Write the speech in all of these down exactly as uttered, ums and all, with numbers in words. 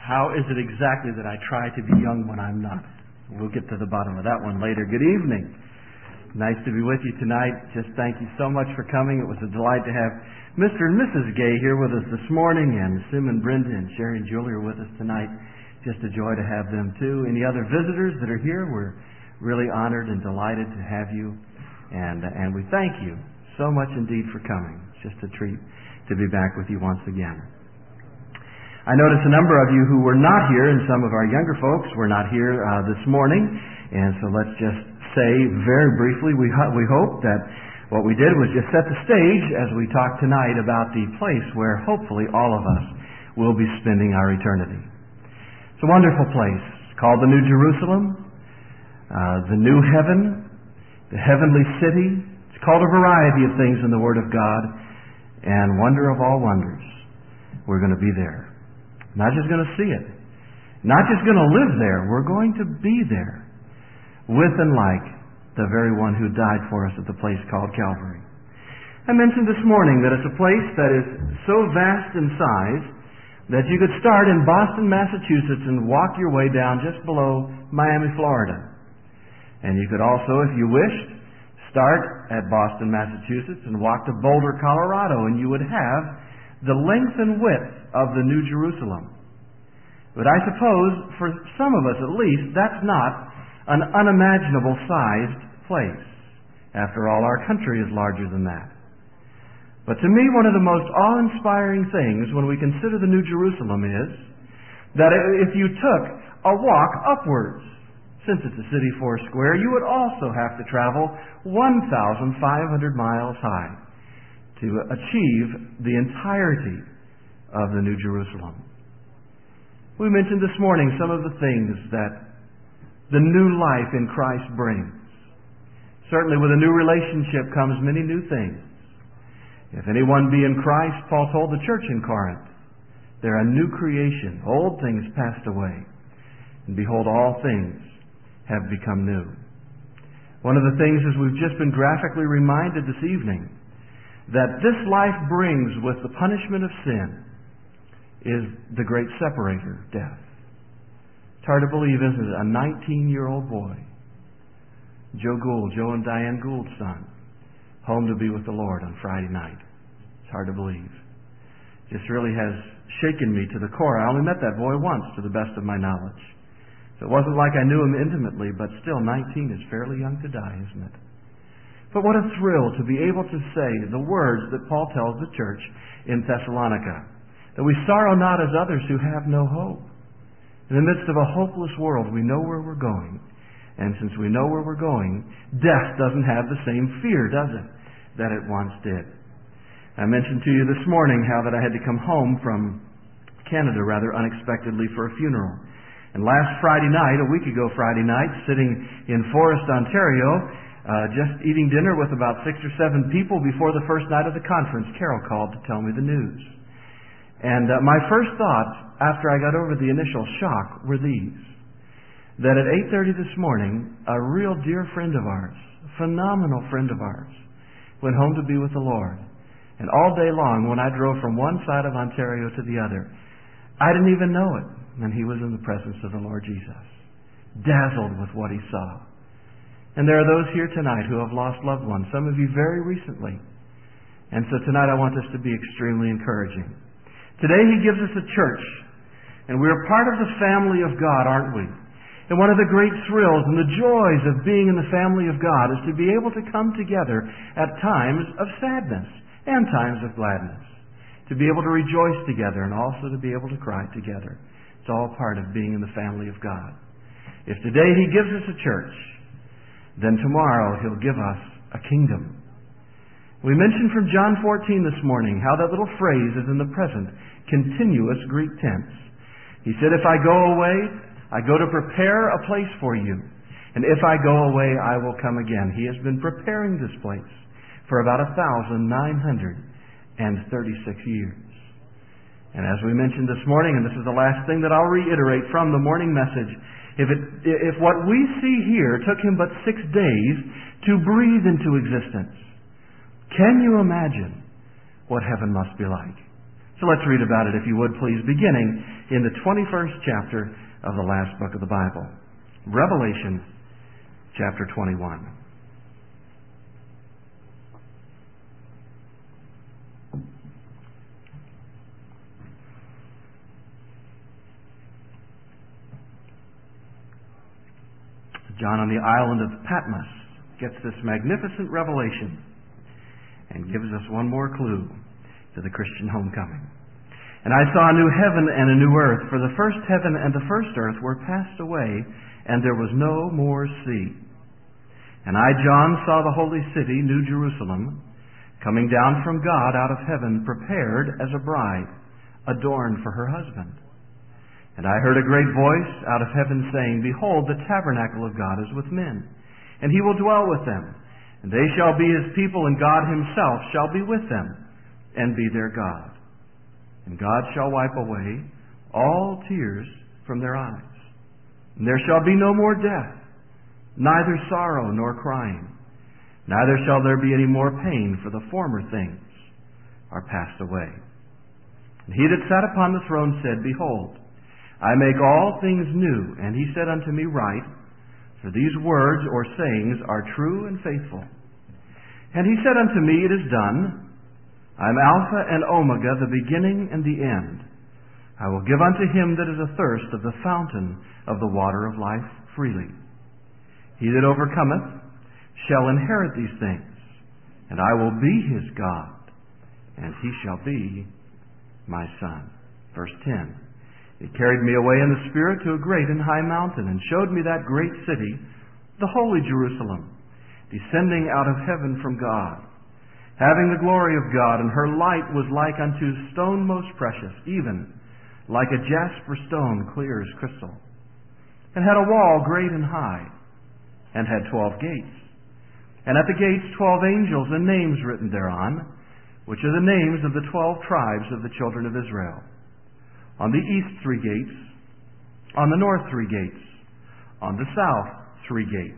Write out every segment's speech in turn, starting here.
How is it exactly that I try to be young when I'm not? We'll get to the bottom of that one later. Good evening. Nice to be with you tonight. Just thank you so much for coming. It was a delight to have Mister and Missus Gay here with us this morning, and Sim and Brenda and Sherry and Julie are with us tonight. Just a joy to have them too. Any other visitors that are here, we're really honored and delighted to have you, and and we thank you so much indeed for coming. It's just a treat to be back with you once again. I notice a number of you who were not here, and some of our younger folks were not here uh, this morning, and so let's just say very briefly, we ho- we hope that what we did was just set the stage as we talk tonight about the place where hopefully all of us will be spending our eternity. It's a wonderful place. It's called the New Jerusalem, uh, the New Heaven, the Heavenly City. It's called a variety of things in the Word of God, and wonder of all wonders, we're going to be there. Not just going to see it. Not just going to live there. We're going to be there with and like the very one who died for us at the place called Calvary. I mentioned this morning that it's a place that is so vast in size that you could start in Boston, Massachusetts and walk your way down just below Miami, Florida. And you could also, if you wished, start at Boston, Massachusetts and walk to Boulder, Colorado, and you would have the length and width of the New Jerusalem. But I suppose, for some of us at least, that's not an unimaginable sized place. After all, our country is larger than that. But to me, one of the most awe-inspiring things when we consider the New Jerusalem is that if you took a walk upwards, since it's a city four square, you would also have to travel one thousand five hundred miles high to achieve the entirety of the New Jerusalem. We mentioned this morning some of the things that the new life in Christ brings. Certainly with a new relationship comes many new things. If anyone be in Christ, Paul told the church in Corinth, they're a new creation. Old things passed away, and behold, all things have become new. One of the things, as we've just been graphically reminded this evening, that this life brings with the punishment of sin is the great separator, death. It's hard to believe, isn't it? A nineteen-year-old boy, Joe Gould, Joe and Diane Gould's son, home to be with the Lord on Friday night. It's hard to believe. Just really has shaken me to the core. I only met that boy once, to the best of my knowledge. So it wasn't like I knew him intimately, but still, nineteen is fairly young to die, isn't it? But what a thrill to be able to say the words that Paul tells the church in Thessalonica, that we sorrow not as others who have no hope. In the midst of a hopeless world, we know where we're going. And since we know where we're going, death doesn't have the same fear, does it, that it once did. I mentioned to you this morning how that I had to come home from Canada rather unexpectedly for a funeral. And last Friday night, a week ago Friday night, sitting in Forest, Ontario, Uh, just eating dinner with about six or seven people before the first night of the conference, Carol called to tell me the news. And uh, my first thoughts, after I got over the initial shock, were these. That at eight thirty this morning, a real dear friend of ours, a phenomenal friend of ours, went home to be with the Lord. And all day long, when I drove from one side of Ontario to the other, I didn't even know it. And he was in the presence of the Lord Jesus, dazzled with what he saw. And there are those here tonight who have lost loved ones, some of you very recently. And so tonight I want this to be extremely encouraging. Today He gives us a church, and we're part of the family of God, aren't we? And one of the great thrills and the joys of being in the family of God is to be able to come together at times of sadness and times of gladness. To be able to rejoice together and also to be able to cry together. It's all part of being in the family of God. If today He gives us a church, then tomorrow He'll give us a kingdom. We mentioned from John fourteen this morning how that little phrase is in the present continuous Greek tense. He said, if I go away, I go to prepare a place for you. And if I go away, I will come again. He has been preparing this place for about one thousand nine hundred thirty-six years. And as we mentioned this morning, and this is the last thing that I'll reiterate from the morning message, If, it, if what we see here took Him but six days to breathe into existence, can you imagine what heaven must be like? So let's read about it, if you would please, beginning in the twenty-first chapter of the last book of the Bible. Revelation chapter twenty-one. John on the island of Patmos gets this magnificent revelation and gives us one more clue to the Christian homecoming. And I saw a new heaven and a new earth, for the first heaven and the first earth were passed away, and there was no more sea. And I, John, saw the holy city, New Jerusalem, coming down from God out of heaven, prepared as a bride, adorned for her husband. And I heard a great voice out of heaven saying, Behold, the tabernacle of God is with men, and he will dwell with them. And they shall be his people, and God himself shall be with them, and be their God. And God shall wipe away all tears from their eyes. And there shall be no more death, neither sorrow nor crying. Neither shall there be any more pain, for the former things are passed away. And he that sat upon the throne said, Behold, I make all things new. And he said unto me, Write, for these words or sayings are true and faithful. And he said unto me, It is done. I am Alpha and Omega, the beginning and the end. I will give unto him that is athirst of the fountain of the water of life freely. He that overcometh shall inherit these things, and I will be his God, and he shall be my son. Verse ten. He carried me away in the Spirit to a great and high mountain, and showed me that great city, the holy Jerusalem, descending out of heaven from God, having the glory of God, and her light was like unto stone most precious, even like a jasper stone, clear as crystal, and had a wall great and high, and had twelve gates. And at the gates twelve angels, and names written thereon, which are the names of the twelve tribes of the children of Israel. On the east three gates, on the north three gates, on the south three gates,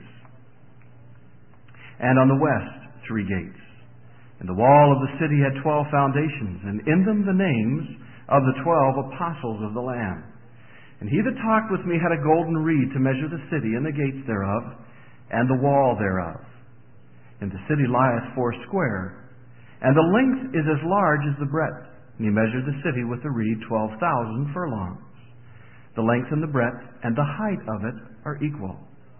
and on the west three gates. And the wall of the city had twelve foundations, and in them the names of the twelve apostles of the Lamb. And he that talked with me had a golden reed to measure the city, and the gates thereof, and the wall thereof. And the city lieth foursquare, and the length is as large as the breadth. And he measured the city with the reed twelve thousand furlongs. The length and the breadth and the height of it are equal.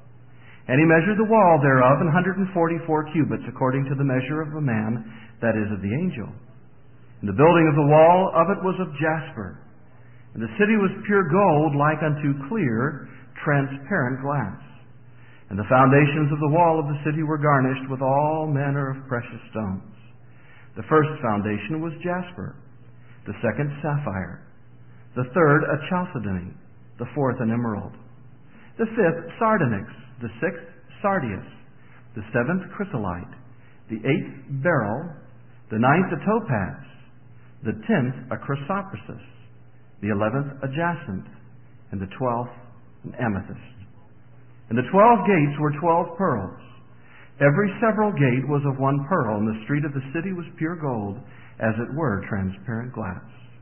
And he measured the wall thereof an hundred and forty-four cubits, according to the measure of a man, that is, of the angel. And the building of the wall of it was of jasper. And the city was pure gold, like unto clear, transparent glass. And the foundations of the wall of the city were garnished with all manner of precious stones. The first foundation was jasper, the second sapphire, the third a chalcedony, the fourth an emerald, the fifth sardonyx, the sixth sardius, the seventh chrysolite, the eighth beryl, the ninth a topaz, the tenth a chrysoprasus, the eleventh a jacinth, and the twelfth an amethyst. And the twelve gates were twelve pearls. Every several gate was of one pearl, and the street of the city was pure gold, as it were transparent glass.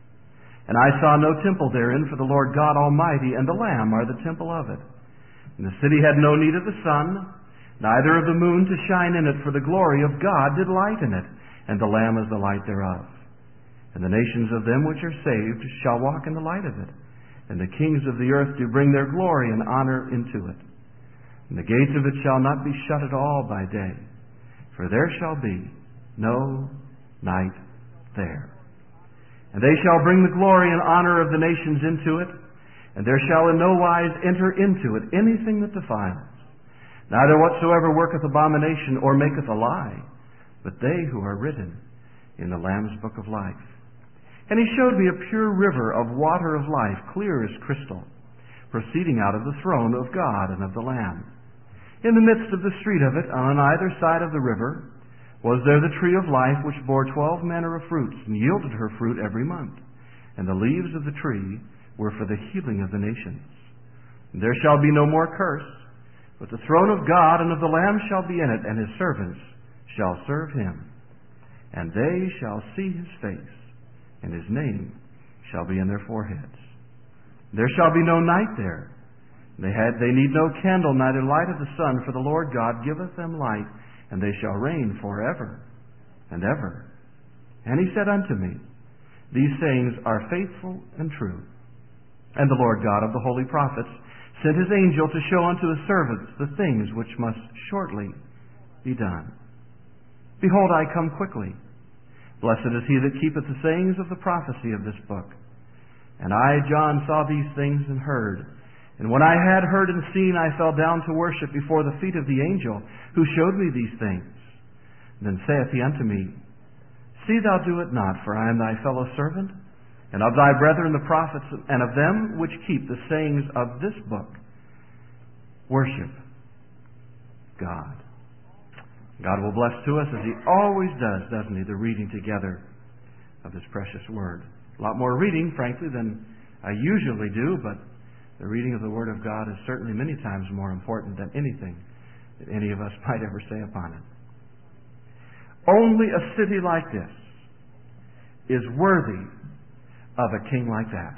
And I saw no temple therein, for the Lord God Almighty and the Lamb are the temple of it. And the city had no need of the sun, neither of the moon to shine in it, for the glory of God did lighten it, and the Lamb is the light thereof. And the nations of them which are saved shall walk in the light of it, and the kings of the earth do bring their glory and honor into it. And the gates of it shall not be shut at all by day, for there shall be no night there. And they shall bring the glory and honor of the nations into it, and there shall in no wise enter into it anything that defiles, neither whatsoever worketh abomination or maketh a lie, but they who are written in the Lamb's book of life. And he showed me a pure river of water of life, clear as crystal, proceeding out of the throne of God and of the Lamb. In the midst of the street of it, on either side of the river, was there the tree of life, which bore twelve manner of fruits, and yielded her fruit every month. And the leaves of the tree were for the healing of the nations. And there shall be no more curse, but the throne of God and of the Lamb shall be in it, and his servants shall serve him. And they shall see his face, and His name shall be in their foreheads. There shall be no night there. They had they need no candle, neither light of the sun, for the Lord God giveth them light, and they shall reign forever and ever. And He said unto me, These sayings are faithful and true. And the Lord God of the holy prophets sent His angel to show unto His servants the things which must shortly be done. Behold, I come quickly. Blessed is he that keepeth the sayings of the prophecy of this book. And I, John, saw these things and heard. And when I had heard and seen, I fell down to worship before the feet of the angel who showed me these things. Then saith he unto me, See thou do it not, for I am thy fellow servant, and of thy brethren the prophets, and of them which keep the sayings of this book. Worship God. God will bless to us, as He always does, doesn't He, the reading together of His precious Word. A lot more reading, frankly, than I usually do, but the reading of the Word of God is certainly many times more important than anything that any of us might ever say upon it. Only a city like this is worthy of a king like that.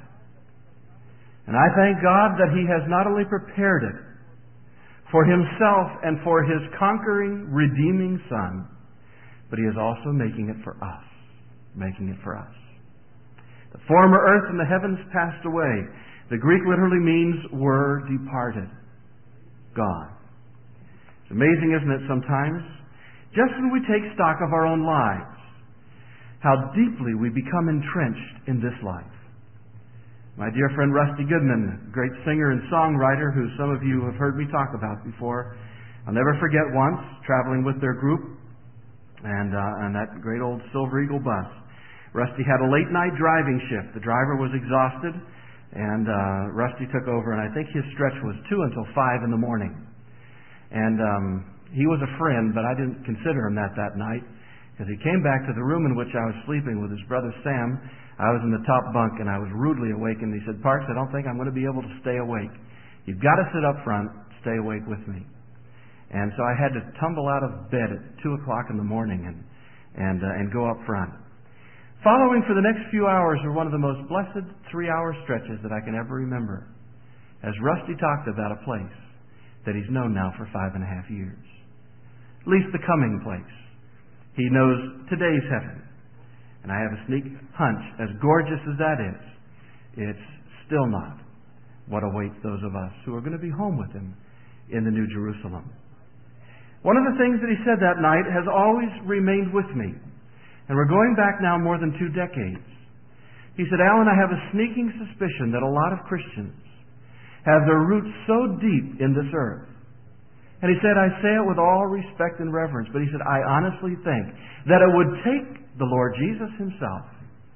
And I thank God that He has not only prepared it for Himself and for His conquering, redeeming Son, but He is also making it for us. Making it for us. The former earth and the heavens passed away. The Greek literally means were departed. Gone. It's amazing, isn't it, sometimes? Just when we take stock of our own lives, how deeply we become entrenched in this life. My dear friend Rusty Goodman, great singer and songwriter who some of you have heard me talk about before, I'll never forget once traveling with their group and uh, on that great old Silver Eagle bus. Rusty had a late night driving shift. The driver was exhausted, and uh, Rusty took over, and I think his stretch was two until five in the morning. And um, he was a friend, but I didn't consider him that that night, because he came back to the room in which I was sleeping with his brother Sam. I was in the top bunk, and I was rudely awakened. He said, Parks, I don't think I'm going to be able to stay awake. You've got to sit up front, stay awake with me. And so I had to tumble out of bed at two o'clock in the morning and and uh, and go up front. Following for the next few hours were one of the most blessed three-hour stretches that I can ever remember, as Rusty talked about a place that he's known now for five and a half years. At least the coming place. He knows today's heaven. And I have a sneak hunch, as gorgeous as that is, it's still not what awaits those of us who are going to be home with Him in the New Jerusalem. One of the things that he said that night has always remained with me. And we're going back now more than two decades. He said, Alan, I have a sneaking suspicion that a lot of Christians have their roots so deep in this earth. And he said, I say it with all respect and reverence, but he said, I honestly think that it would take the Lord Jesus Himself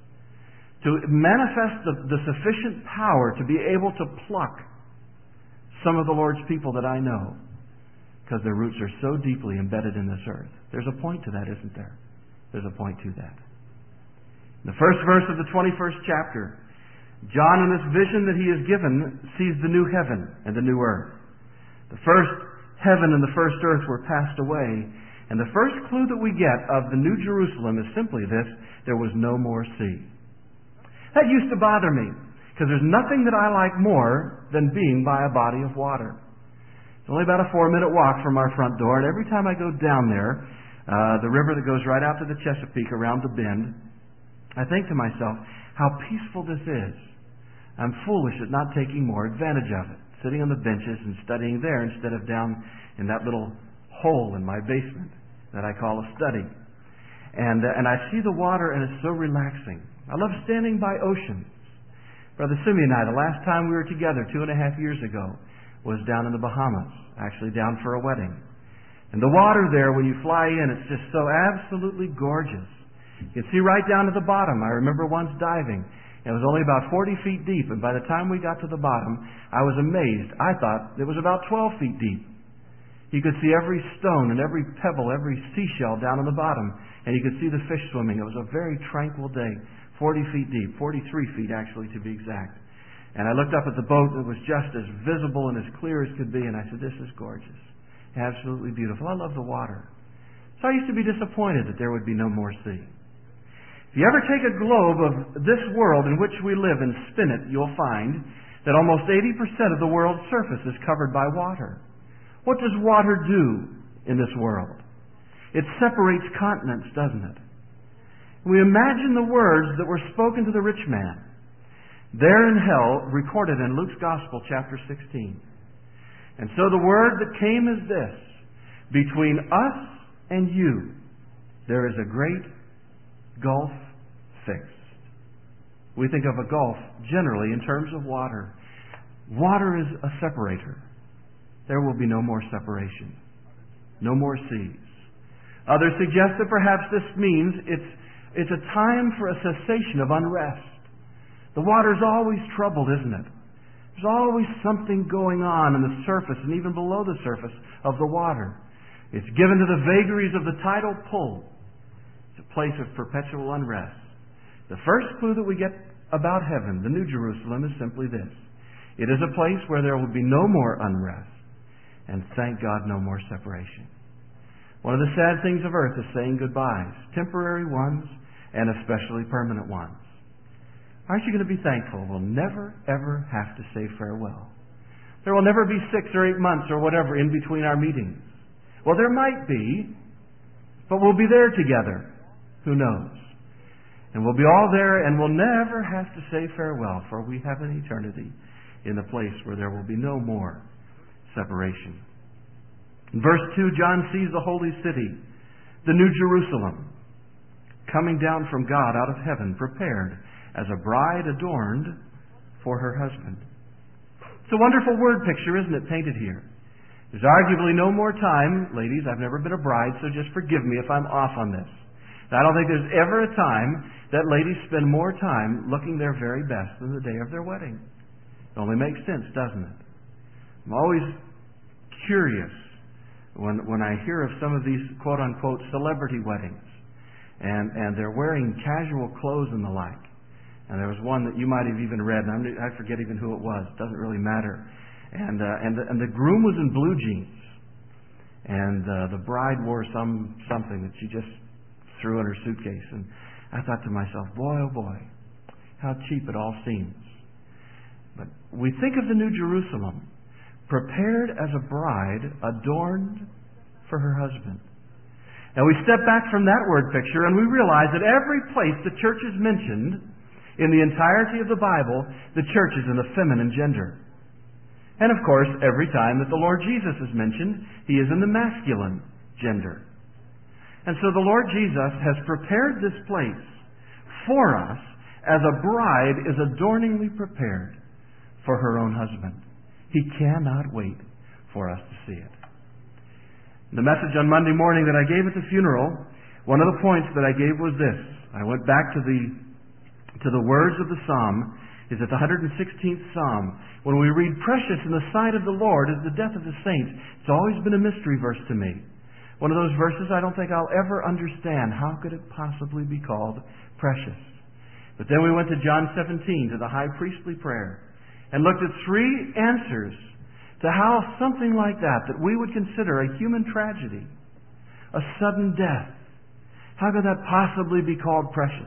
to manifest the, the sufficient power to be able to pluck some of the Lord's people that I know, because their roots are so deeply embedded in this earth. There's a point to that, isn't there? There's a point to that. In the first verse of the twenty-first chapter, John, in this vision that he is given, sees the new heaven and the new earth. The first heaven and the first earth were passed away, and the first clue that we get of the New Jerusalem is simply this: there was no more sea. That used to bother me, because there's nothing that I like more than being by a body of water. It's only about a four-minute walk from our front door, and every time I go down there, Uh, the river that goes right out to the Chesapeake around the bend, I think to myself, how peaceful this is. I'm foolish at not taking more advantage of it, sitting on the benches and studying there instead of down in that little hole in my basement that I call a study. And, uh, and I see the water, and it's so relaxing. I love standing by oceans. Brother Simeon and I, the last time we were together two and a half years ago, was down in the Bahamas, actually down for a wedding. And the water there, when you fly in, it's just so absolutely gorgeous. You can see right down to the bottom. I remember once diving. It was only about forty feet deep, and by the time we got to the bottom, I was amazed. I thought it was about twelve feet deep. You could see every stone and every pebble, every seashell down on the bottom, and you could see the fish swimming. It was a very tranquil day, forty feet deep, forty-three feet actually to be exact. And I looked up at the boat, and it was just as visible and as clear as could be, and I said, this is gorgeous. Absolutely beautiful. I love the water. So I used to be disappointed that there would be no more sea. If you ever take a globe of this world in which we live and spin it, you'll find that almost eighty percent of the world's surface is covered by water. What does water do in this world? It separates continents, doesn't it? We imagine the words that were spoken to the rich man there in hell, recorded in Luke's Gospel, chapter sixteen. And so the word that came is this: between us and you, there is a great gulf fixed. We think of a gulf generally in terms of water. Water is a separator. There will be no more separation, no more seas. Others suggest that perhaps this means it's, it's a time for a cessation of unrest. The water's always troubled, isn't it? There's always something going on in the surface and even below the surface of the water. It's given to the vagaries of the tidal pull. It's a place of perpetual unrest. The first clue that we get about heaven, the New Jerusalem, is simply this: it is a place where there will be no more unrest, and thank God, no more separation. One of the sad things of earth is saying goodbyes, temporary ones and especially permanent ones. Aren't you going to be thankful we'll never, ever have to say farewell? There will never be six or eight months or whatever in between our meetings. Well, there might be, but we'll be there together. Who knows? And we'll be all there, and we'll never have to say farewell, for we have an eternity in the place where there will be no more separation. In verse two, John sees the holy city, the New Jerusalem, coming down from God out of heaven, prepared as a bride adorned for her husband. It's a wonderful word picture, isn't it, painted here? There's arguably no more time. Ladies, I've never been a bride, so just forgive me if I'm off on this. I don't think there's ever a time that ladies spend more time looking their very best than the day of their wedding. It only makes sense, doesn't it? I'm always curious when when I hear of some of these quote-unquote celebrity weddings, and, and they're wearing casual clothes and the like. And there was one that you might have even read, and I'm, I forget even who it was. It doesn't really matter. And uh, and, the, and the groom was in blue jeans, and uh, the bride wore some something that she just threw in her suitcase. And I thought to myself, boy, oh boy, how cheap it all seems. But we think of the New Jerusalem, prepared as a bride, adorned for her husband. Now we step back from that word picture and we realize that every place the church is mentioned in the entirety of the Bible, the church is in the feminine gender. And of course, every time that the Lord Jesus is mentioned, He is in the masculine gender. And so the Lord Jesus has prepared this place for us as a bride is adorningly prepared for her own husband. He cannot wait for us to see it. The message on Monday morning that I gave at the funeral, one of the points that I gave was this. I went back to the to the words of the psalm. Is at the one hundred sixteenth Psalm. When we read, "Precious in the sight of the Lord is the death of the saints," it's always been a mystery verse to me. One of those verses I don't think I'll ever understand. How could it possibly be called precious? But then we went to John seventeen, to the high priestly prayer, and looked at three answers to how something like that, that we would consider a human tragedy, a sudden death, how could that possibly be called precious?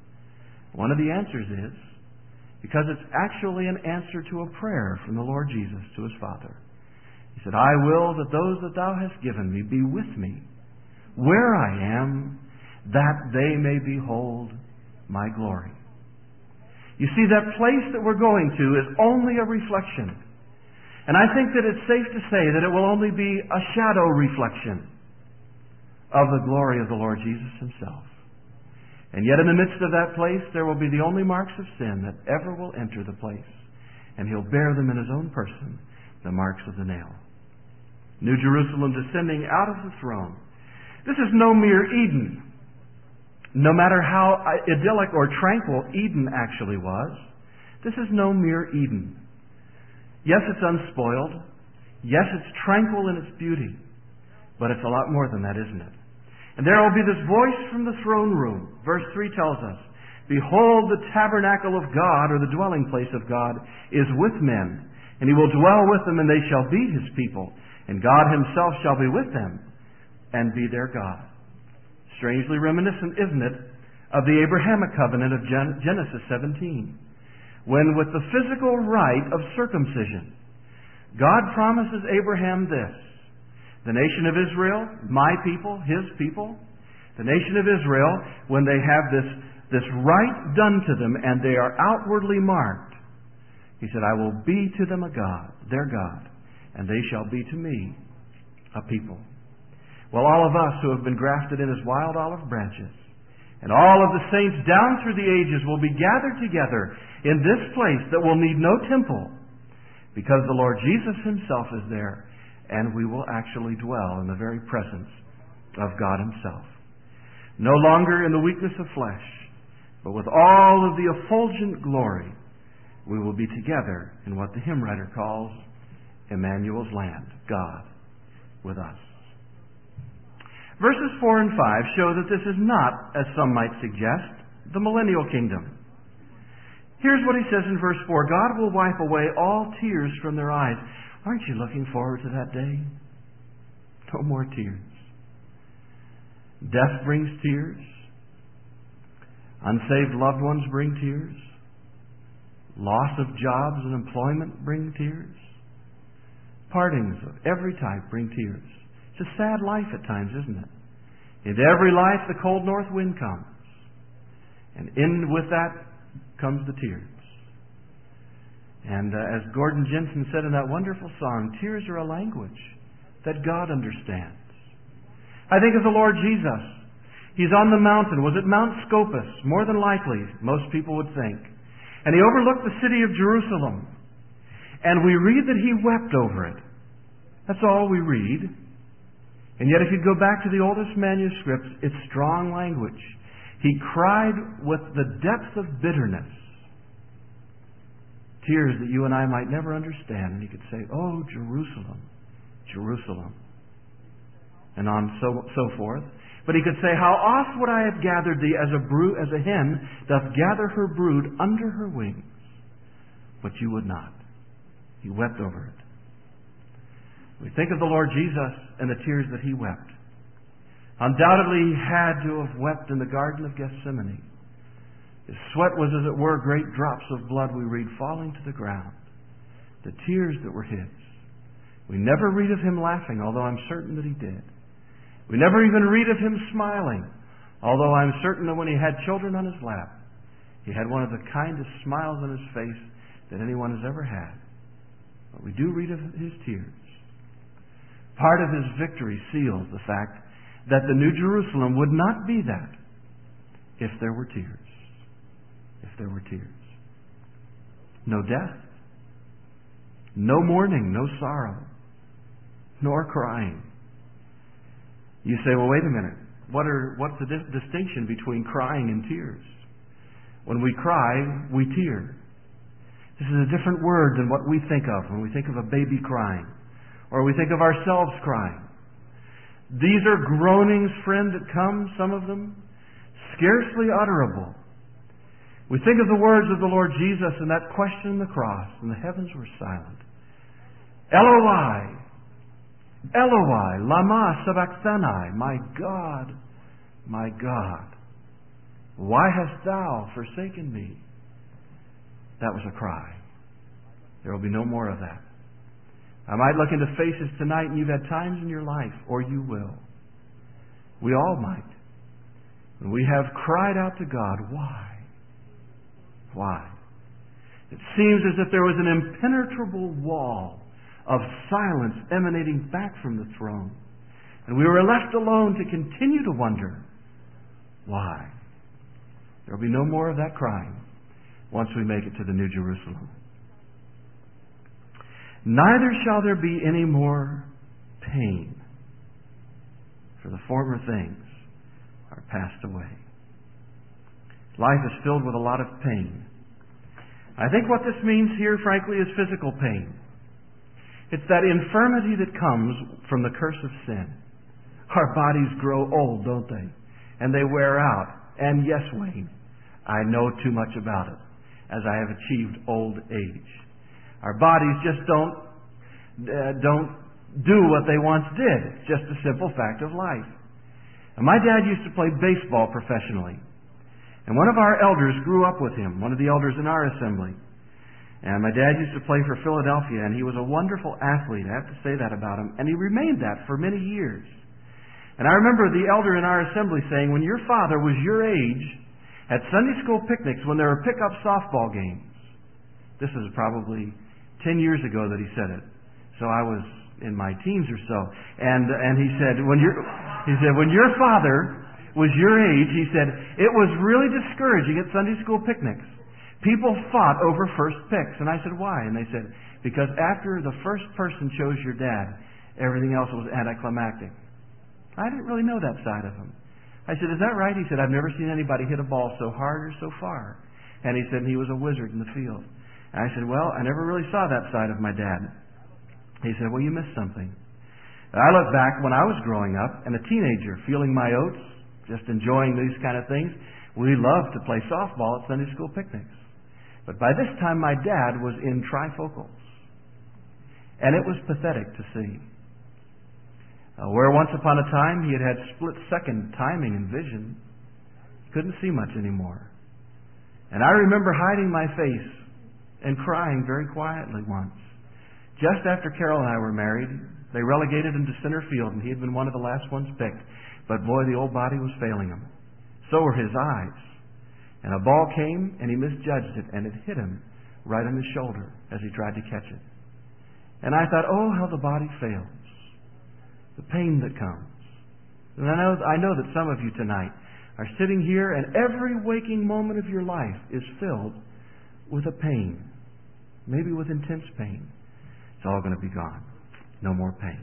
One of the answers is because it's actually an answer to a prayer from the Lord Jesus to His Father. He said, "I will that those that Thou hast given me be with me where I am, that they may behold my glory." You see, that place that we're going to is only a reflection. And I think that it's safe to say that it will only be a shadow reflection of the glory of the Lord Jesus Himself. And yet in the midst of that place, there will be the only marks of sin that ever will enter the place. And He'll bear them in His own person, the marks of the nail. New Jerusalem descending out of the throne. This is no mere Eden. No matter how idyllic or tranquil Eden actually was, this is no mere Eden. Yes, it's unspoiled. Yes, it's tranquil in its beauty. But it's a lot more than that, isn't it? And there will be this voice from the throne room. Verse three tells us, "Behold, the tabernacle of God," or the dwelling place of God, "is with men, and He will dwell with them, and they shall be His people. And God Himself shall be with them, and be their God." Strangely reminiscent, isn't it, of the Abrahamic covenant of Gen- Genesis seventeen, when with the physical rite of circumcision, God promises Abraham this: the nation of Israel, my people, his people, the nation of Israel, when they have this, this rite done to them and they are outwardly marked, He said, I will be to them a God, their God, and they shall be to me a people. Well, all of us who have been grafted in as wild olive branches, and all of the saints down through the ages will be gathered together in this place that will need no temple, because the Lord Jesus Himself is there, and we will actually dwell in the very presence of God Himself. No longer in the weakness of flesh, but with all of the effulgent glory, we will be together in what the hymn writer calls Emmanuel's land, God with us. Verses four and five show that this is not, as some might suggest, the millennial kingdom. Here's what He says in verse four, God will wipe away all tears from their eyes. Aren't you looking forward to that day? No more tears. Death brings tears. Unsaved loved ones bring tears. Loss of jobs and employment bring tears. Partings of every type bring tears. It's a sad life at times, isn't it? In every life, the cold north wind comes. And in with that comes the tears. And uh, as Gordon Jensen said in that wonderful song, tears are a language that God understands. I think of the Lord Jesus. He's on the mountain. Was it Mount Scopus? More than likely, most people would think. And He overlooked the city of Jerusalem. And we read that He wept over it. That's all we read. And yet if you go back to the oldest manuscripts, it's strong language. He cried with the depth of bitterness. Tears that you and I might never understand. And He could say, oh, Jerusalem, Jerusalem. And on so so forth. But He could say, how oft would I have gathered thee as a brood, as a hen doth gather her brood under her wings. But you would not. He wept over it. We think of the Lord Jesus and the tears that He wept. Undoubtedly He had to have wept in the Garden of Gethsemane. His sweat was, as it were, great drops of blood, we read, falling to the ground. The tears that were His. We never read of Him laughing, although I'm certain that He did. We never even read of Him smiling, although I'm certain that when He had children on His lap, He had one of the kindest smiles on His face that anyone has ever had. But we do read of His tears. Part of His victory seals the fact that the New Jerusalem would not be that if there were tears. If there were tears. No death. No mourning, no sorrow. Nor crying. You say, well, wait a minute. What are, what's the dis- distinction between crying and tears? When we cry, we tear. This is a different word than what we think of when we think of a baby crying. Or we think of ourselves crying. These are groanings, friend, that come, some of them, scarcely utterable. We think of the words of the Lord Jesus and that question on the cross, and the heavens were silent. Eloi, Eloi, lama sabachthani, my God, my God, why hast thou forsaken me? That was a cry. There will be no more of that. I might look into faces tonight, and you've had times in your life, or you will. We all might. When we have cried out to God, why? Why? It seems as if there was an impenetrable wall of silence emanating back from the throne. And we were left alone to continue to wonder, why? There will be no more of that crying once we make it to the New Jerusalem. Neither shall there be any more pain, for the former things are passed away. Life is filled with a lot of pain. I think what this means here, frankly, is physical pain. It's that infirmity that comes from the curse of sin. Our bodies grow old, don't they? And they wear out. And yes, Wayne, I know too much about it, as I have achieved old age. Our bodies just don't uh, don't do what they once did. It's just a simple fact of life. And my dad used to play baseball professionally. And one of our elders grew up with him, one of the elders in our assembly. And my dad used to play for Philadelphia, and he was a wonderful athlete. I have to say that about him. And he remained that for many years. And I remember the elder in our assembly saying, when your father was your age, at Sunday school picnics, when there were pickup softball games, this was probably ten years ago that he said it. So I was in my teens or so. And and he said, when your he said, when your father was your age, he said, it was really discouraging at Sunday school picnics. People fought over first picks. And I said, why? And they said, because after the first person chose your dad, everything else was anticlimactic. I didn't really know that side of him. I said, is that right? He said, I've never seen anybody hit a ball so hard or so far. And he said he was a wizard in the field. And I said, well, I never really saw that side of my dad. He said, well, you missed something. And I look back when I was growing up and a teenager, feeling my oats, just enjoying these kind of things. We loved to play softball at Sunday school picnics. But by this time, my dad was in trifocals. And it was pathetic to see. Uh, where once upon a time he had had split-second timing and vision, he couldn't see much anymore. And I remember hiding my face and crying very quietly once. Just after Carol and I were married, they relegated him to center field, and he had been one of the last ones picked. But boy, the old body was failing him. So were his eyes. And a ball came, and he misjudged it, and it hit him right on his shoulder as he tried to catch it. And I thought, oh, how the body fails. The pain that comes. And I know, I know that some of you tonight are sitting here, and every waking moment of your life is filled with a pain. Maybe with intense pain. It's all going to be gone. No more pain.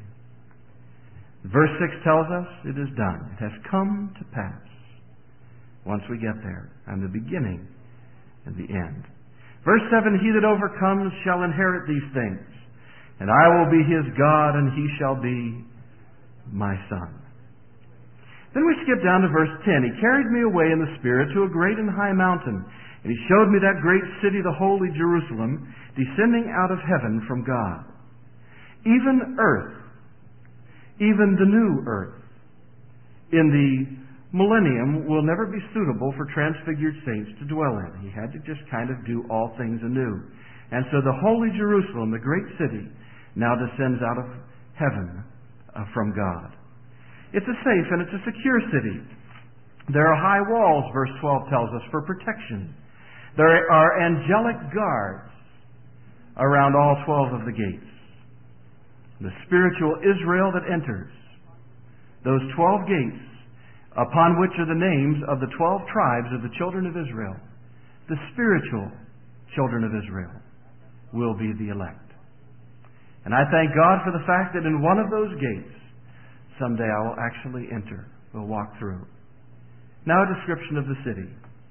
Verse six tells us it is done. It has come to pass. Once we get there, I'm the beginning and the end. Verse seven, he that overcomes shall inherit these things, and I will be his God, and he shall be my son. Then we skip down to verse ten. He carried me away in the Spirit to a great and high mountain, and he showed me that great city, the holy Jerusalem, descending out of heaven from God. Even earth, even the new earth, in the millennium will never be suitable for transfigured saints to dwell in. He had to just kind of do all things anew. And so the holy Jerusalem, the great city, now descends out of heaven uh, from God. It's a safe and it's a secure city. There are high walls, verse twelve tells us, for protection. There are angelic guards around all twelve of the gates. The spiritual Israel that enters, those twelve gates, upon which are the names of the twelve tribes of the children of Israel, the spiritual children of Israel, will be the elect. And I thank God for the fact that in one of those gates, someday I will actually enter, will walk through. Now a description of the city.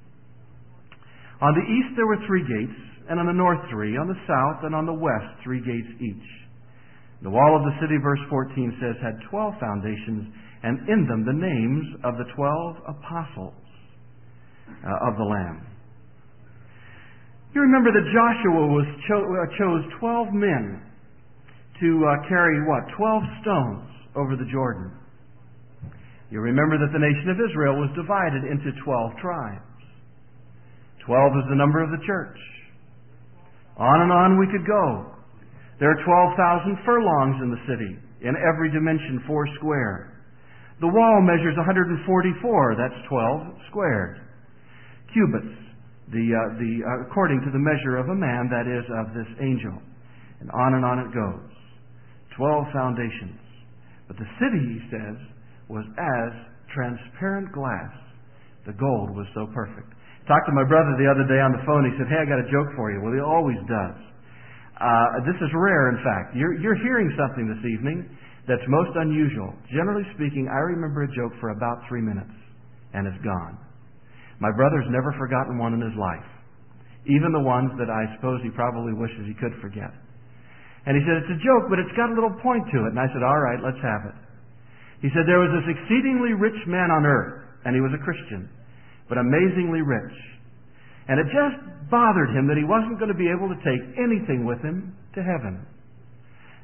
On the east there were three gates, and on the north three, on the south and on the west three gates each. The wall of the city, verse fourteen says, had twelve foundations, and in them the names of the twelve apostles uh, of the Lamb. You remember that Joshua was cho- uh, chose twelve men to uh, carry, what, twelve stones over the Jordan. You remember that the nation of Israel was divided into twelve tribes. Twelve is the number of the church. On and on we could go. There are twelve thousand furlongs in the city, in every dimension four square. The wall measures one hundred forty-four, that's twelve squared. Cubits, the, uh, the, uh, according to the measure of a man, that is, of this angel. And on and on it goes. Twelve foundations. But the city, he says, was as transparent glass. The gold was so perfect. Talked to my brother the other day on the phone. He said, hey, I got a joke for you. Well, he always does. Uh, this is rare, in fact. You're, you're hearing something this evening that's most unusual. Generally speaking, I remember a joke for about three minutes, and it's gone. My brother's never forgotten one in his life, even the ones that I suppose he probably wishes he could forget. And he said, it's a joke, but it's got a little point to it. And I said, all right, let's have it. He said, there was this exceedingly rich man on earth, and he was a Christian, but amazingly rich. And it just bothered him that he wasn't going to be able to take anything with him to heaven.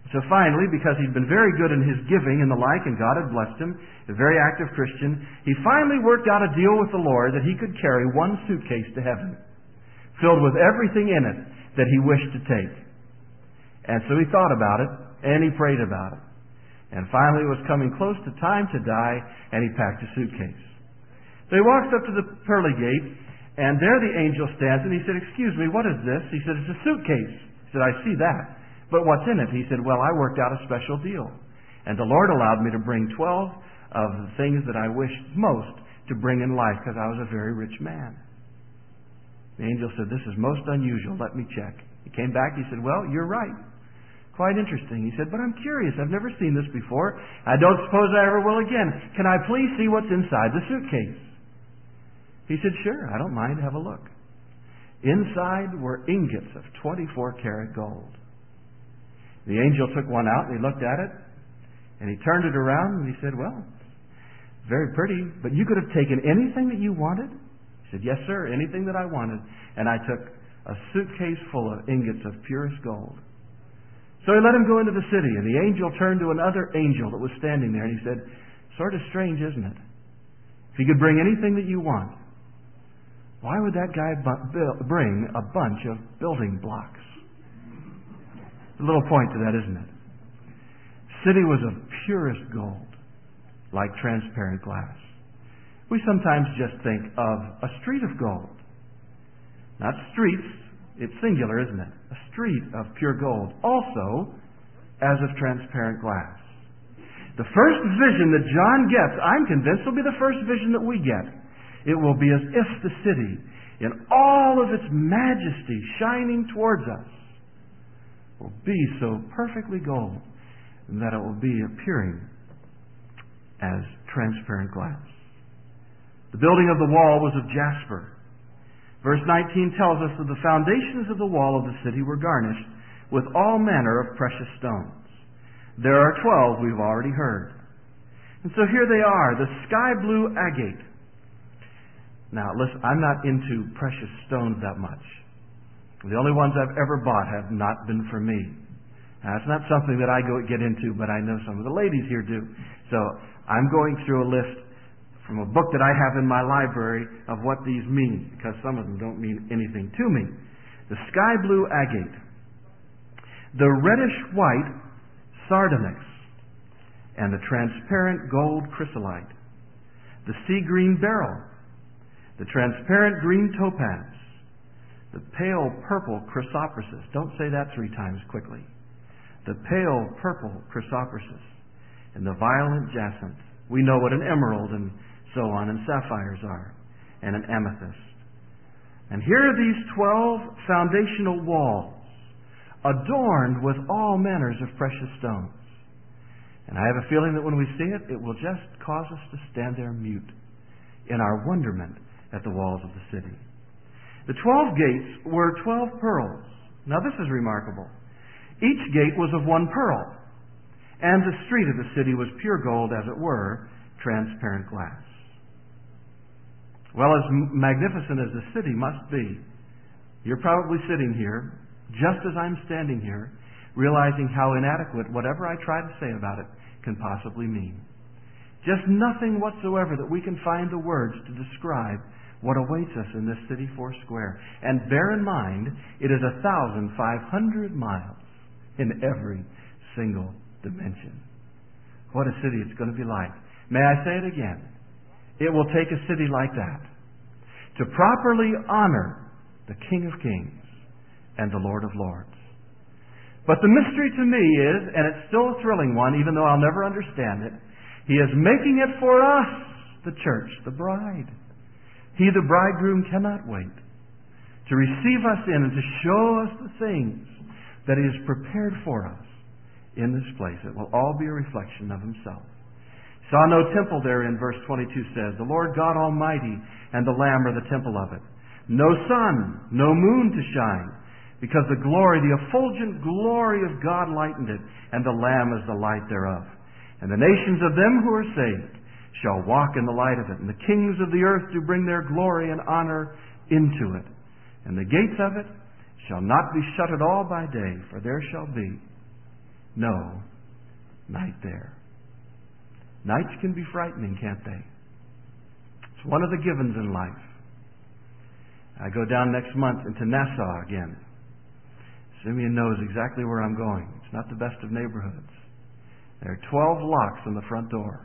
So finally, because he'd been very good in his giving and the like, and God had blessed him, a very active Christian, he finally worked out a deal with the Lord that he could carry one suitcase to heaven, filled with everything in it that he wished to take. And so he thought about it, and he prayed about it. And finally it was coming close to time to die, and he packed a suitcase. So he walks up to the pearly gate, and there the angel stands, and he said, "Excuse me, what is this?" He said, "It's a suitcase." He said, "I see that. But what's in it?" He said, "Well, I worked out a special deal. And the Lord allowed me to bring twelve of the things that I wished most to bring in life because I was a very rich man." The angel said, "This is most unusual. Let me check." He came back. He said, "Well, you're right. Quite interesting." He said, "But I'm curious. I've never seen this before. I don't suppose I ever will again. Can I please see what's inside the suitcase?" He said, "Sure. I don't mind. Have a look." Inside were ingots of twenty-four karat gold. The angel took one out and he looked at it and he turned it around and he said, "Well, very pretty, but you could have taken anything that you wanted?" He said, "Yes, sir, anything that I wanted." And I took a suitcase full of ingots of purest gold. So he let him go into the city, and the angel turned to another angel that was standing there and he said, "Sort of strange, isn't it? If you could bring anything that you want, why would that guy bu- bring a bunch of building blocks?" A little point to that, isn't it? City was of purest gold, like transparent glass. We sometimes just think of a street of gold. Not streets, it's singular, isn't it? A street of pure gold, also as of transparent glass. The first vision that John gets, I'm convinced, will be the first vision that we get. It will be as if the city, in all of its majesty, shining towards us, will be so perfectly gold that it will be appearing as transparent glass. The building of the wall was of jasper. Verse nineteen tells us that the foundations of the wall of the city were garnished with all manner of precious stones. There are twelve, we've already heard. And so here they are, the sky blue agate. Now, listen, I'm not into precious stones that much. The only ones I've ever bought have not been for me. Now, it's not something that I go get into, but I know some of the ladies here do. So I'm going through a list from a book that I have in my library of what these mean, because some of them don't mean anything to me. The sky blue agate, the reddish white sardonyx, and the transparent gold chrysolite, the sea green beryl, the transparent green topaz, the pale purple chrysoprasus. Don't say that three times quickly. The pale purple chrysoprasus and the violet jacinth. We know what an emerald and so on and sapphires are, and an amethyst. And here are these twelve foundational walls adorned with all manners of precious stones. And I have a feeling that when we see it, it will just cause us to stand there mute in our wonderment at the walls of the city. The twelve gates were twelve pearls. Now this is remarkable. Each gate was of one pearl, and the street of the city was pure gold, as it were, transparent glass. Well, as magnificent as the city must be, you're probably sitting here, just as I'm standing here, realizing how inadequate whatever I try to say about it can possibly mean. Just nothing whatsoever that we can find the words to describe what awaits us in this city four square. And bear in mind, it is one thousand five hundred miles in every single dimension. What a city it's going to be like. May I say it again? It will take a city like that to properly honor the King of Kings and the Lord of Lords. But the mystery to me is, and it's still a thrilling one, even though I'll never understand it, He is making it for us, the church, the bride. He, the bridegroom, cannot wait to receive us in and to show us the things that He has prepared for us in this place. It will all be a reflection of Himself. Saw no temple therein, verse twenty-two says. The Lord God Almighty and the Lamb are the temple of it. No sun, no moon to shine, because the glory, the effulgent glory of God lightened it, and the Lamb is the light thereof. And the nations of them who are saved shall walk in the light of it, and the kings of the earth do bring their glory and honor into it. And the gates of it shall not be shut at all by day, for there shall be no night there. Nights can be frightening, can't they? It's one of the givens in life. I go down next month into Nassau again. Simeon knows exactly where I'm going. It's not the best of neighborhoods. There are twelve locks on the front door.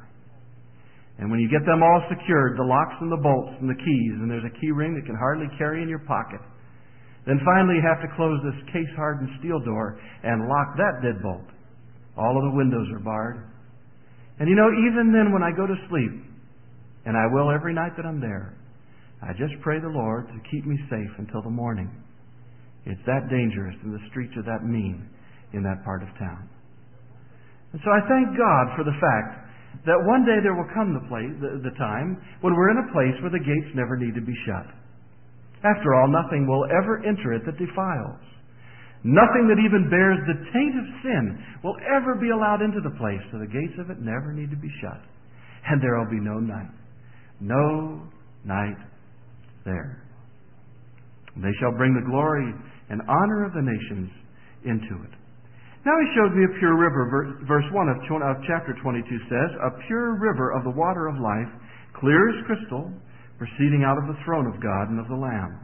And when you get them all secured, the locks and the bolts and the keys, and there's a key ring that can hardly carry in your pocket, then finally you have to close this case-hardened steel door and lock that deadbolt. All of the windows are barred. And you know, even then when I go to sleep, and I will every night that I'm there, I just pray the Lord to keep me safe until the morning. It's that dangerous, and the streets are that mean in that part of town. And so I thank God for the fact that one day there will come the, place, the, the time when we're in a place where the gates never need to be shut. After all, nothing will ever enter it that defiles. Nothing that even bears the taint of sin will ever be allowed into the place, so the gates of it never need to be shut. And there will be no night. No night there. They shall bring the glory and honor of the nations into it. Now he showed me a pure river. Verse one of chapter twenty-two says, a pure river of the water of life, clear as crystal, proceeding out of the throne of God and of the Lamb.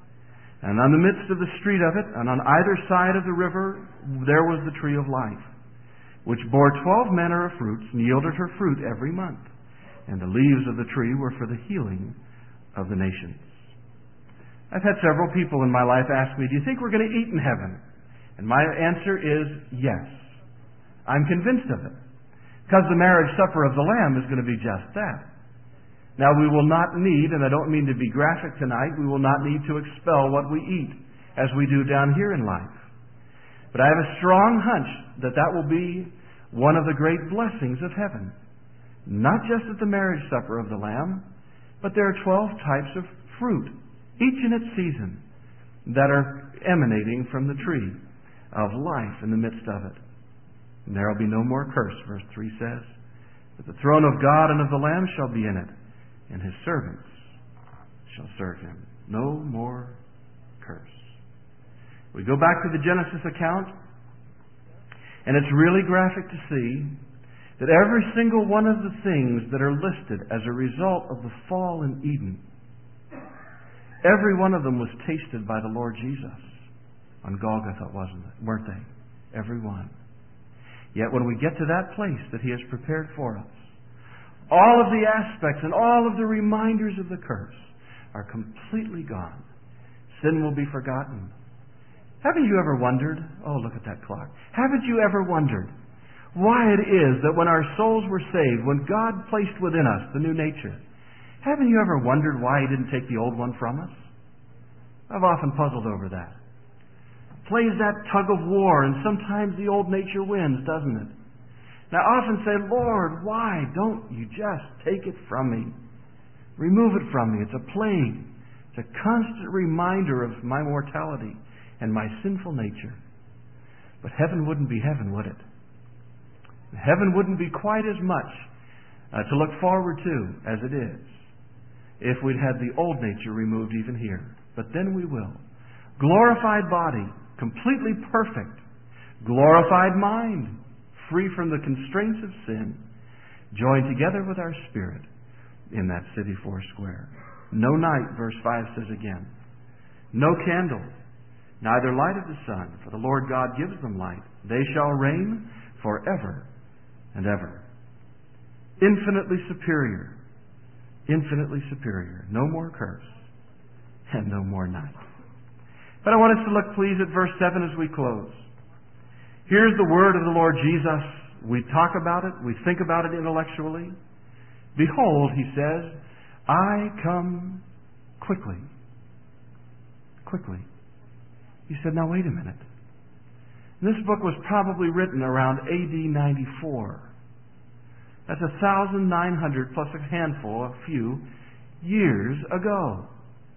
And on the midst of the street of it, and on either side of the river, there was the tree of life, which bore twelve manner of fruits, and yielded her fruit every month. And the leaves of the tree were for the healing of the nations. I've had several people in my life ask me, do you think we're going to eat in heaven? And my answer is yes. I'm convinced of it. Because the marriage supper of the Lamb is going to be just that. Now we will not need, and I don't mean to be graphic tonight, we will not need to expel what we eat as we do down here in life. But I have a strong hunch that that will be one of the great blessings of heaven. Not just at the marriage supper of the Lamb, but there are twelve types of fruit, each in its season, that are emanating from the tree of life in the midst of it. And there will be no more curse, verse three says. But the throne of God and of the Lamb shall be in it, and His servants shall serve Him. No more curse. We go back to the Genesis account, and it's really graphic to see that every single one of the things that are listed as a result of the fall in Eden, every one of them was tasted by the Lord Jesus on Golgotha, wasn't it? Weren't they? Every one. Yet when we get to that place that He has prepared for us, all of the aspects and all of the reminders of the curse are completely gone. Sin will be forgotten. Haven't you ever wondered, oh, look at that clock. Haven't you ever wondered why it is that when our souls were saved, when God placed within us the new nature, haven't you ever wondered why He didn't take the old one from us? I've often puzzled over that. It plays that tug of war, and sometimes the old nature wins, doesn't it? Now, I often say, Lord, why don't you just take it from me? Remove it from me. It's a plague. It's a constant reminder of my mortality and my sinful nature. But heaven wouldn't be heaven, would it? Heaven wouldn't be quite as much uh, to look forward to as it is if we'd had the old nature removed even here. But then we will. Glorified body, completely perfect. Glorified mind, free from the constraints of sin, joined together with our spirit in that city four square. No night, verse five says again. No candle, neither light of the sun, for the Lord God gives them light. They shall reign forever and ever. Infinitely superior. Infinitely superior. No more curse and no more night. But I want us to look, please, at verse seven as we close. Here's the word of the Lord Jesus. We talk about it. We think about it intellectually. Behold, He says, I come quickly. Quickly. He said, now wait a minute. This book was probably written around A D ninety-four. That's one thousand nine hundred plus a handful, a few, years ago.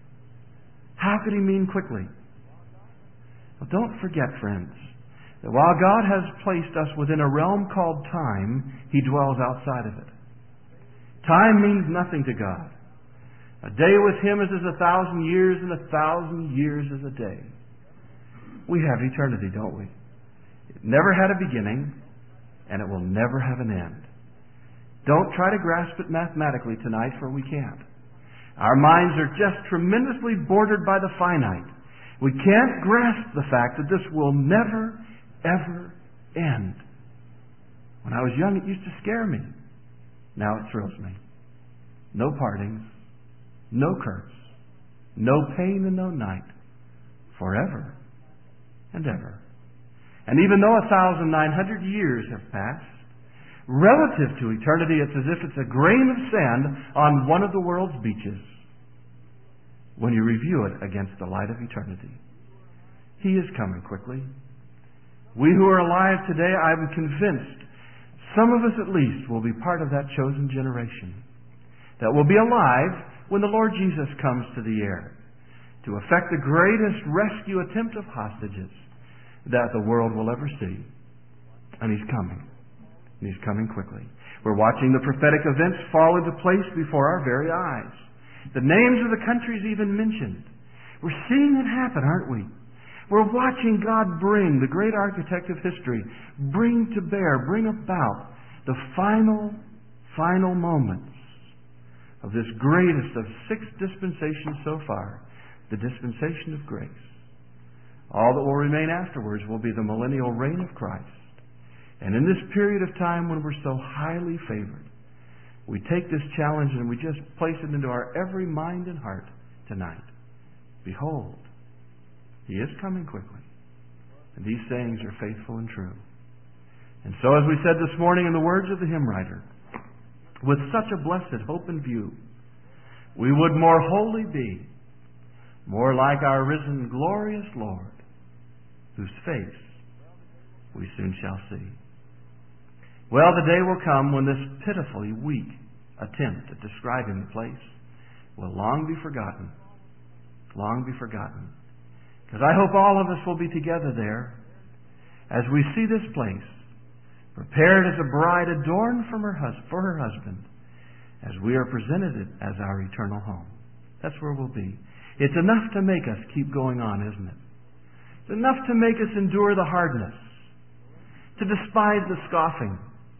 How could He mean quickly? Well, don't forget, friends, that while God has placed us within a realm called time, He dwells outside of it. Time means nothing to God. A day with Him is as a thousand years, and a thousand years is a day. We have eternity, don't we? It never had a beginning, and it will never have an end. Don't try to grasp it mathematically tonight, for we can't. Our minds are just tremendously bordered by the finite. We can't grasp the fact that this will never, ever end. When I was young, it used to scare me. Now it thrills me. No partings, no curse, no pain and no night, forever and ever. And even though one thousand nine hundred years have passed, relative to eternity, it's as if it's a grain of sand on one of the world's beaches when you review it against the light of eternity. He is coming quickly. We who are alive today, I'm convinced, some of us at least will be part of that chosen generation that will be alive when the Lord Jesus comes to the air to effect the greatest rescue attempt of hostages that the world will ever see. And He's coming. And He's coming quickly. We're watching the prophetic events fall into place before our very eyes. The names of the countries even mentioned. We're seeing it happen, aren't we? We're watching God bring, the great architect of history, bring to bear, bring about the final, final moments of this greatest of six dispensations so far, the dispensation of grace. All that will remain afterwards will be the millennial reign of Christ. And in this period of time when we're so highly favored, we take this challenge and we just place it into our every mind and heart tonight. Behold, He is coming quickly. And these sayings are faithful and true. And so, as we said this morning in the words of the hymn writer, with such a blessed hope in view, we would more holy be, more like our risen glorious Lord, whose face we soon shall see. Well, the day will come when this pitifully weak attempt at describing the place will long be forgotten. Long be forgotten. Because I hope all of us will be together there as we see this place prepared as a bride adorned from her hus- for her husband, as we are presented it as our eternal home. That's where we'll be. It's enough to make us keep going on, isn't it? It's enough to make us endure the hardness, to despise the scoffing,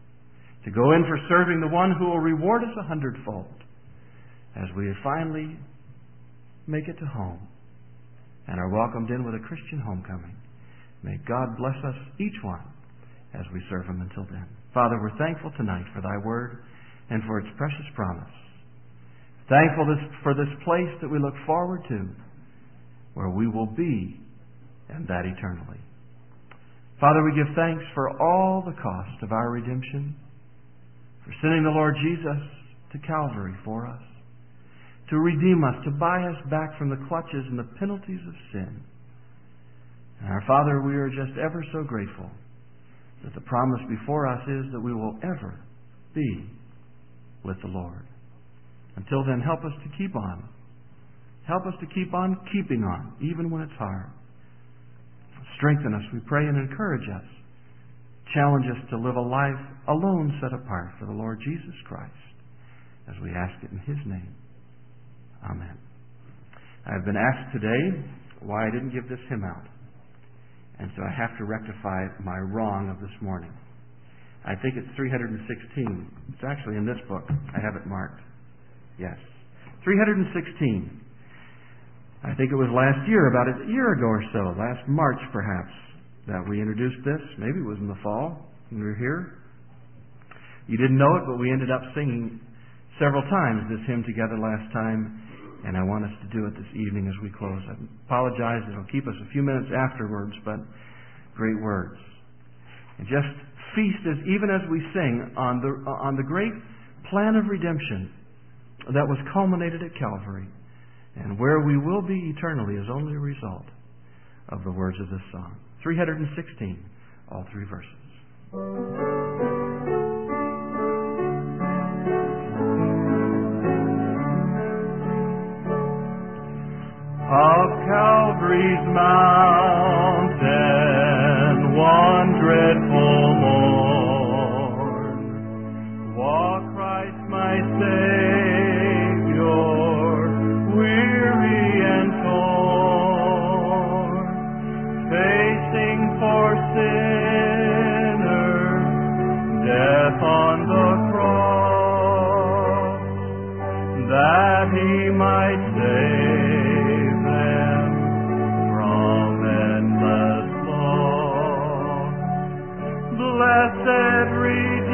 to go in for serving the one who will reward us a hundredfold as we finally make it to home and are welcomed in with a Christian homecoming. May God bless us, each one, as we serve Him until then. Father, we're thankful tonight for Thy Word and for its precious promise. Thankful this, for this place that we look forward to, where we will be, and that eternally. Father, we give thanks for all the cost of our redemption, for sending the Lord Jesus to Calvary for us, to redeem us, to buy us back from the clutches and the penalties of sin. And our Father, we are just ever so grateful that the promise before us is that we will ever be with the Lord. Until then, help us to keep on. Help us to keep on keeping on, even when it's hard. Strengthen us, we pray, and encourage us. Challenge us to live a life alone set apart for the Lord Jesus Christ, as we ask it in His name. Amen. I've been asked today why I didn't give this hymn out. And so I have to rectify my wrong of this morning. I think it's three hundred sixteen. It's actually in this book. I have it marked. Yes. three hundred sixteen. I think it was last year, about a year ago or so, last March perhaps, that we introduced this. Maybe it was in the fall when we were here. You didn't know it, but we ended up singing several times this hymn together last time, and I want us to do it this evening as we close. I apologize, it'll keep us a few minutes afterwards, but great words. And just feast as even as we sing on the on the great plan of redemption that was culminated at Calvary, and where we will be eternally is only a result of the words of this song. three hundred sixteen, all three verses. Of Calvary's mountain, one dreadful morn, walked Christ my Savior, weary and torn, facing for sin. blessed Redeemer.